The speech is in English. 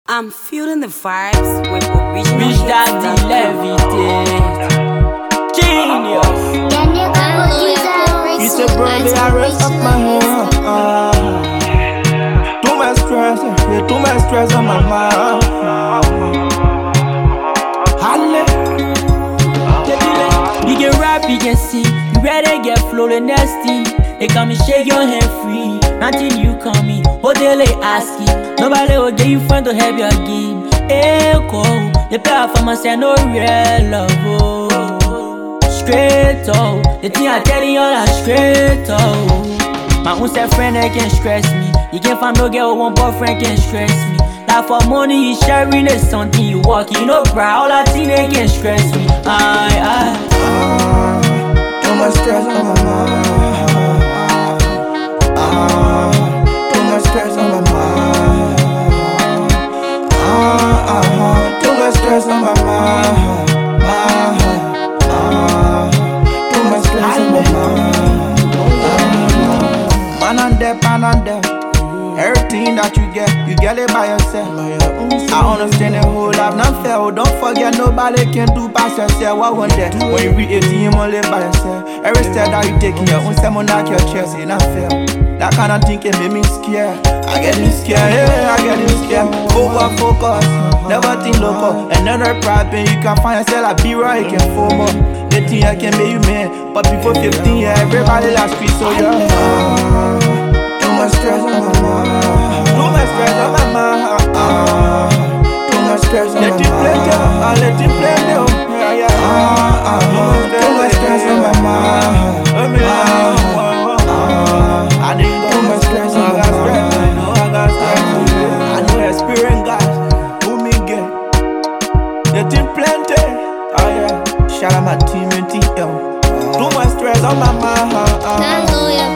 I'm feeling the vibes with original. Rich Daddy Levitate. Genius. It's a brother, I rest up my hand. Too much stress, yeah, too much stress on my mind. Halle. You can rap, you can sing. You better get flow the next thing. They come and shake your hand free. Nothing you coming, what they asking. Nobody will get you front to help your game. Echo, they play for my say no real love. Oh. Straight up, the thing I tell you all are straight up. My own self friend they can stress me. You can't find no girl one boyfriend can stress me. Like for money you sharing is something you walk. You know bro, all that thing they can stress me. Too much stress on my mind. Too much stress on my mind. Too much stress on my mind. Too much stress on my mind. Man and them. Everything that you get it by yourself. I understand the whole life not fair. Oh, don't forget nobody can do past yourself. What one day when you reach 18 you only by yourself. Every step that you take in your own step on knock your chest, it not fair. That kind of thinking made me scared. I get scared, yeah, I get scared. Over focus, never think local. Another problem you can find yourself like B-Roy, you can form up. The thing I can make you man, but before 15 yeah, everybody last street so yeah. Too much stress on my mind. Too much stress on my mind. Too much stress on my mind. Let it play down. Let it play down. Too much stress on my mind. I didn't too much stress on my mind. I got stress. I know experience guys who me get. Let it plenty. Oh yeah. Shout out my team and TL. Too much stress on my mind.